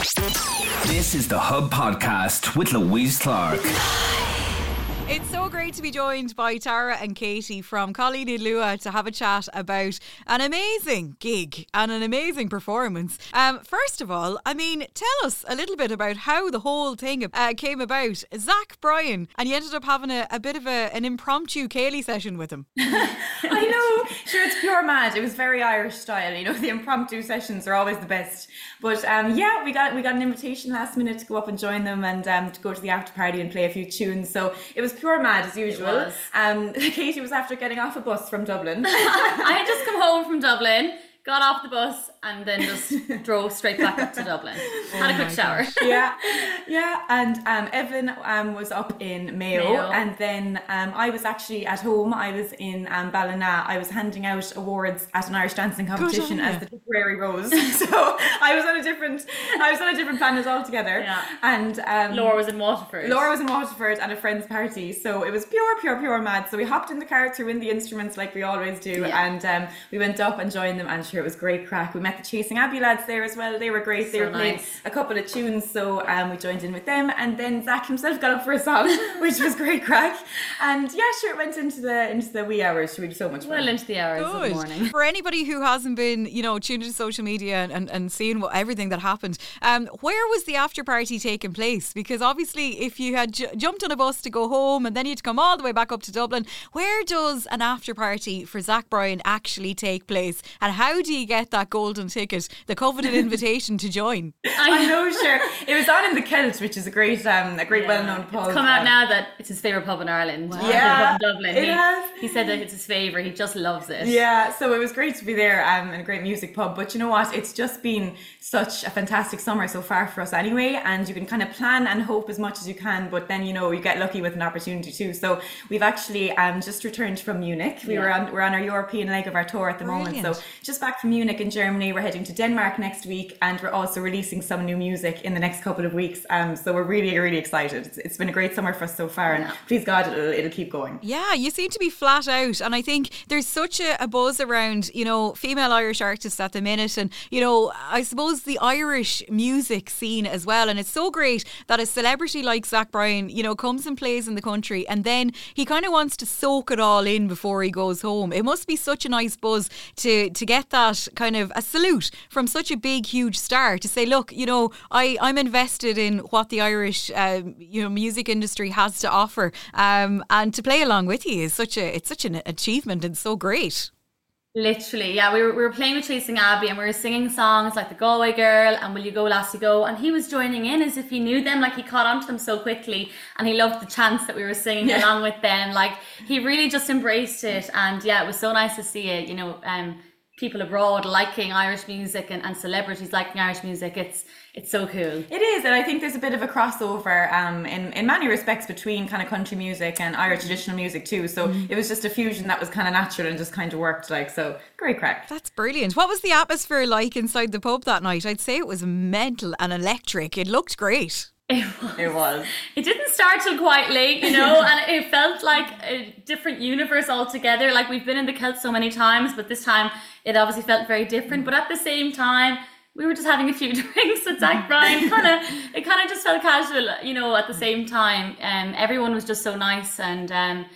This is the Hub Podcast with Louise Clark. It's so great to be joined by Tara and Katie from Colleen Lua to have a chat about an amazing gig and an amazing performance. First of all, tell us a little bit about how the whole thing came about. Zach Bryan, and you ended up having a bit of an impromptu Kaylee session with him. I know, sure, it's pure mad. It was very Irish style, the impromptu sessions are always the best. But we got an invitation last minute to go up and join them and to go to the after party and play a few tunes. So it was pure mad as usual. Katie was after getting off a bus from Dublin. I had just come home from Dublin, got off the bus and then just drove straight back up to Dublin. Had a quick shower. Yeah. And Evelyn was up in Mayo. And then I was actually at home. I was in Ballina. I was handing out awards at an Irish dancing competition as the Tipperary Rose. So I was on a different planet altogether. Yeah. And Laura was in Waterford. At a friend's party. So it was pure mad. So we hopped in the car, threw in the instruments like we always do, and we went up and joined them, and sure, it was great crack. We met the Chasing Abbey lads there as well. They were great. They were playing a couple of tunes, so we joined in with them, and then Zach himself got up for a song, which was great crack. And it went into the wee hours. Really so much fun. Well into the hours of the morning. For anybody who hasn't been, tuned into social media and seeing everything that happened, where was the after party taking place? Because obviously, if you had jumped on a bus to go home and then you had to come all the way back up to Dublin, where does an after party for Zach Bryan actually take place? And how do you get that golden ticket, the coveted invitation to join? I know, sure. It was on in the Celt, which is a great well-known pub. It's come out now that it's his favourite pub in Ireland. Wow. Yeah, in Dublin. It has. He said that it's his favourite. He just loves it. Yeah, so it was great to be there and a great music pub. But you know what? It's just been such a fantastic summer so far for us anyway. And you can kind of plan and hope as much as you can. But then, you get lucky with an opportunity too. So we've actually just returned from Munich. We're on our European leg of our tour at the moment. So just back from Munich in Germany. We're heading to Denmark next week, and we're also releasing some new music in the next couple of weeks. So we're really, really excited. It's been a great summer for us so far, and please God, it'll keep going. Yeah, you seem to be flat out, and I think there's such a buzz around, female Irish artists at the minute, and I suppose the Irish music scene as well. And it's so great that a celebrity like Zach Bryan, comes and plays in the country, and then he kind of wants to soak it all in before he goes home. It must be such a nice buzz to get that kind of a salute from such a big, huge star to say, look, I'm invested in what the Irish, music industry has to offer, and to play along with you is such an achievement and so great. Literally, yeah. We were playing with Chasing Abbey, and we were singing songs like The Galway Girl and Will You Go Lassie Go, and he was joining in as if he knew them. Like, he caught on to them so quickly, and he loved the chants that we were singing along with them. Like, he really just embraced it, and it was so nice to see it. People abroad liking Irish music and celebrities liking Irish music. It's so cool. It is, and I think there's a bit of a crossover in many respects between kind of country music and Irish traditional music too. So it was just a fusion that was kind of natural and just kind of worked so great crack. That's brilliant. What was the atmosphere like inside the pub that night? I'd say it was mental and electric. It looked great. It was. It didn't start till quite late, and it felt like a different universe altogether. Like, we've been in the Celt so many times, but this time it obviously felt very different. But at the same time, we were just having a few drinks with Zach Bryan. It kind of just felt casual, at the same time. Everyone was just so nice, and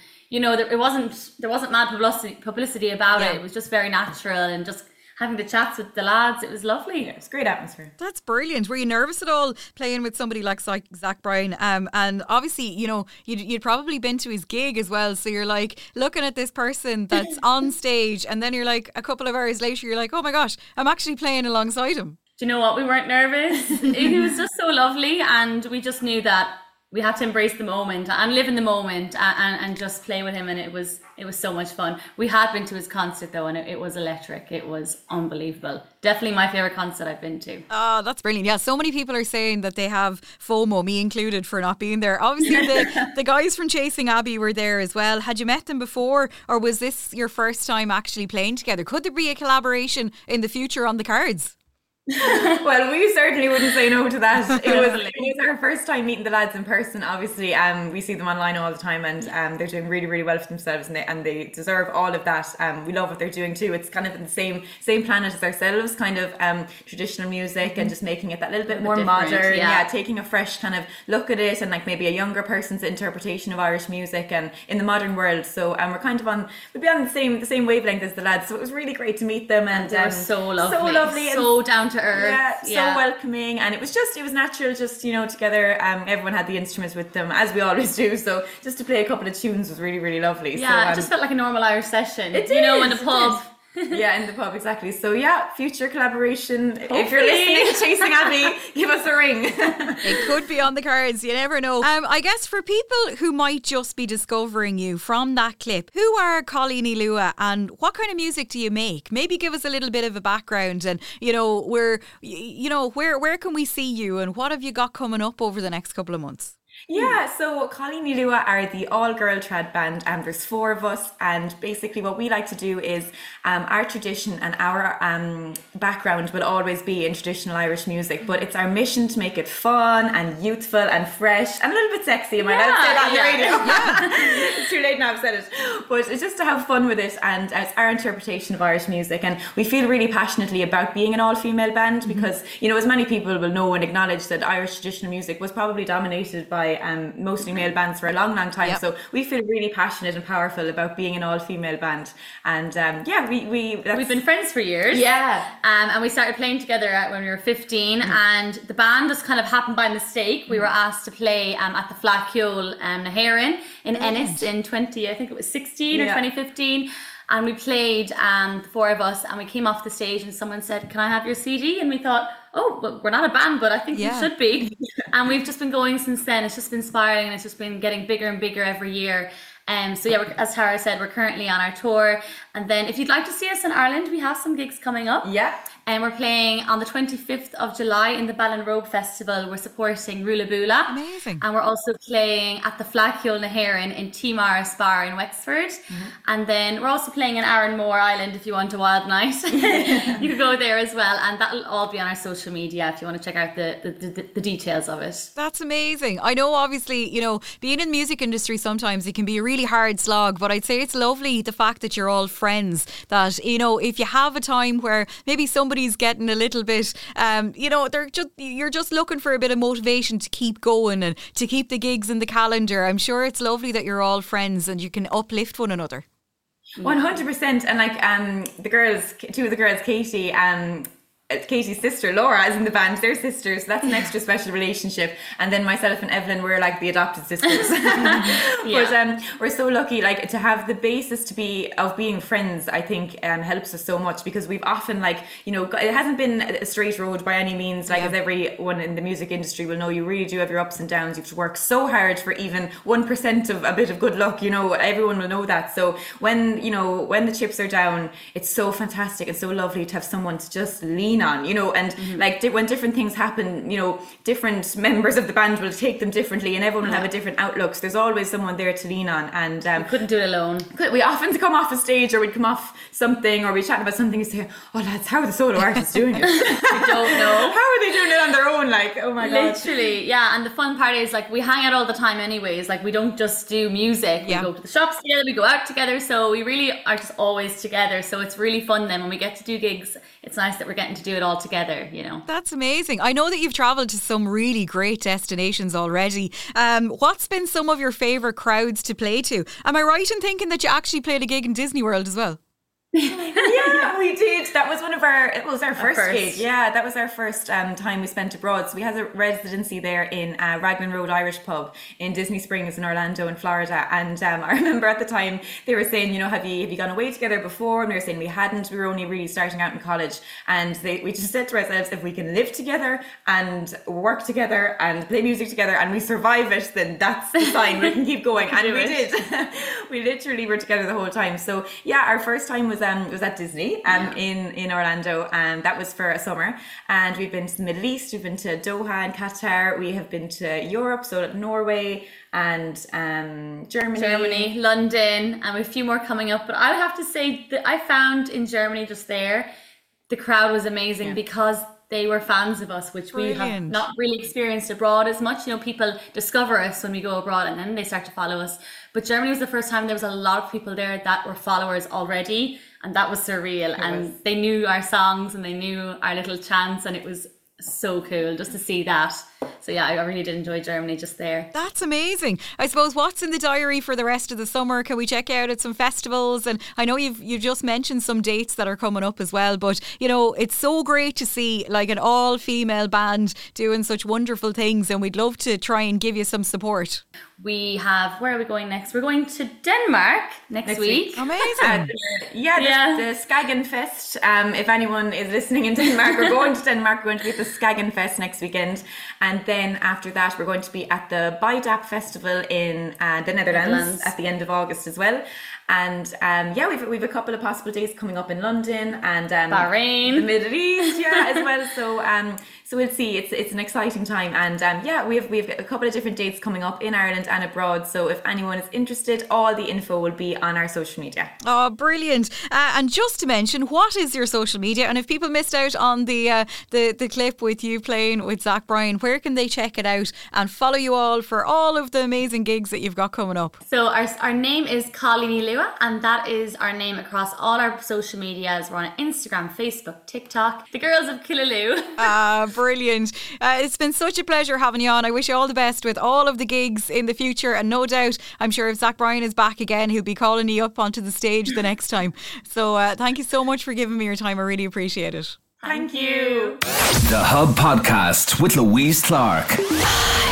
there wasn't mad publicity about it. It was just very natural, and just having the chats with the lads. It was lovely. Yeah, it was a great atmosphere. That's brilliant. Were you nervous at all playing with somebody like Zach Bryan? And obviously, you'd probably been to his gig as well. So you're like looking at this person that's on stage, and then you're like a couple of hours later, you're like, oh my gosh, I'm actually playing alongside him. Do you know what? We weren't nervous. He was just so lovely, and we just knew that we had to embrace the moment and live in the moment and just play with him, and it was so much fun. We had been to his concert though, and it was electric. It was unbelievable. Definitely my favourite concert I've been to. Oh, that's brilliant. Yeah, so many people are saying that they have FOMO, me included, for not being there. Obviously the guys from Chasing Abbey were there as well. Had you met them before, or was this your first time actually playing together? Could there be a collaboration in the future on the cards? Well, we certainly wouldn't say no to that. It was our first time meeting the lads in person. Obviously, we see them online all the time, and they're doing really, really well for themselves, and they deserve all of that. We love what they're doing too. It's kind of in the same planet as ourselves, kind of traditional music, and just making it that little bit more modern. Yeah, taking a fresh kind of look at it, and like maybe a younger person's interpretation of Irish music, and in the modern world. So, we're kind of we'd be on the same wavelength as the lads. So it was really great to meet them, and they were so lovely, so down to earth, so welcoming, and it was natural, just together. Everyone had the instruments with them, as we always do, so just to play a couple of tunes was really, really lovely. It just felt like a normal Irish session, in the pub. Yeah, in the pub, exactly. So future collaboration. Hopefully. If you're listening to Chasing Abbey, give us a ring. It could be on the cards, you never know. I guess for people who might just be discovering you from that clip, who are Colleen Ní Luath and what kind of music do you make? Maybe give us a little bit of a background, and where can we see you, and what have you got coming up over the next couple of months? Yeah, so Colleen Ní Luath are the all-girl trad band, and there's 4 of us, and basically what we like to do is our tradition and our background will always be in traditional Irish music, but it's our mission to make it fun and youthful and fresh and a little bit sexy. Am I allowed to say that on the radio? It's too late now, I've said it. But it's just to have fun with it, and it's our interpretation of Irish music, and we feel really passionately about being an all-female band because, as many people will know and acknowledge, that Irish traditional music was probably dominated by mostly male bands for a long time. Yep. So we feel really passionate and powerful about being an all-female band, and we've been friends for years. And we started playing together when we were 15, and the band just kind of happened by mistake. We were asked to play at the Flacciol na hÉireann in Ennis in 2016 or 2015. And we played, the 4 of us, and we came off the stage and someone said, "Can I have your CD?" And we thought, oh, well, we're not a band, but I think we should be. And we've just been going since then. It's just been spiraling, and it's just been getting bigger and bigger every year. As Tara said, we're currently on our tour. And then if you'd like to see us in Ireland, we have some gigs coming up. Yeah. And we're playing on the 25th of July in the Ballinrobe Festival. We're supporting Rula Bula. Amazing. And we're also playing at the Flacciol na hÉireann in T-Maris Bar in Wexford. And then we're also playing in Aaronmore Island if you want a wild night. You could go there as well. And that'll all be on our social media if you want to check out the details of it. That's amazing. I know, obviously, being in the music industry sometimes it can be a really hard slog, but I'd say it's lovely the fact that you're all friends, that, if you have a time where maybe somebody's getting a little bit, you're just looking for a bit of motivation to keep going and to keep the gigs in the calendar. I'm sure it's lovely that you're all friends and you can uplift one another. 100%. And like two of the girls, Katie, Katie's sister Laura is in the band. They're sisters, so that's an extra special relationship. And then myself and Evelyn, we're like the adopted sisters. But we're so lucky, like, to have the basis of being friends. I think helps us so much, because we've often, it hasn't been a straight road by any means. As everyone in the music industry will know, you really do have your ups and downs. You have to work so hard for even 1% of a bit of good luck. Everyone will know that. So when the chips are down, it's so fantastic and so lovely to have someone to just lean on, when different things happen, different members of the band will take them differently, and everyone will have a different outlook. So there's always someone there to lean on, and we couldn't do it alone. We often come off a stage, or we'd come off something, or we'd chat about something and say, "Oh lads, how are the solo artists doing it?" We don't know. How are they doing it on their own? Oh my god. Literally, yeah. And the fun part is, we hang out all the time anyways. We don't just do music. We go to the shops together, we go out together. So we really are just always together. So it's really fun then when we get to do gigs. It's nice that we're getting to do it all together, That's amazing. I know that you've travelled to some really great destinations already. What's been some of your favourite crowds to play to? Am I right in thinking that you actually played a gig in Disney World as well? Yeah, we did. That was it was our first gig. Yeah, that was our first time we spent abroad. So we had a residency there in Raglan Road Irish Pub in Disney Springs in Orlando in Florida. And I remember at the time they were saying, have you gone away together before? And we were saying we hadn't. We were only really starting out in college. And we just said to ourselves, if we can live together and work together and play music together and we survive it, then that's the sign we can keep going. And we did. We literally were together the whole time. So yeah, our first time was at Disney in Orlando, and that was for a summer. And we've been to the Middle East, we've been to Doha and Qatar, we have been to Europe, so Norway and Germany, London, and we have a few more coming up. But I would have to say that I found in Germany just there, the crowd was amazing because they were fans of us, which we have Brilliant. not really experienced abroad as much. You know, people discover us when we go abroad and then they start to follow us. But Germany was the first time there was a lot of people there that were followers already, and that was surreal. And they knew our songs and they knew our little chants, and it was so cool just to see that. So yeah, I really did enjoy Germany just there. That's amazing. I suppose, what's in the diary for the rest of the summer? Can we check you out at some festivals? And I know you've just mentioned some dates that are coming up as well, but you know, it's so great to see like an all-female band doing such wonderful things, and we'd love to try and give you some support. We have, where are we going next? We're going to Denmark next week. Amazing. The Skagen Fest. If anyone is listening in Denmark, we're going to Denmark. We're going to be at the Skagen Fest next weekend. And then after that, we're going to be at the Baidap Festival in the Netherlands at the end of August as well. And we've a couple of possible days coming up in London and Bahrain, the Middle East, as well. So we'll see. It's an exciting time, and we have a couple of different dates coming up in Ireland and abroad. So if anyone is interested, all the info will be on our social media. Oh, brilliant! And just to mention, what is your social media? And if people missed out on the clip with you playing with Zach Bryan, where can they check it out and follow you all for all of the amazing gigs that you've got coming up? So our name is Colleen Lua, and that is our name across all our social medias. We're on Instagram, Facebook, TikTok. The Girls of Killaloe. Brilliant. It's been such a pleasure having you on. I wish you all the best with all of the gigs in the future, and no doubt, I'm sure if Zach Bryan is back again, he'll be calling you up onto the stage the next time. So thank you so much for giving me your time. I really appreciate it. Thank you. The Hub Podcast with Louise Clark.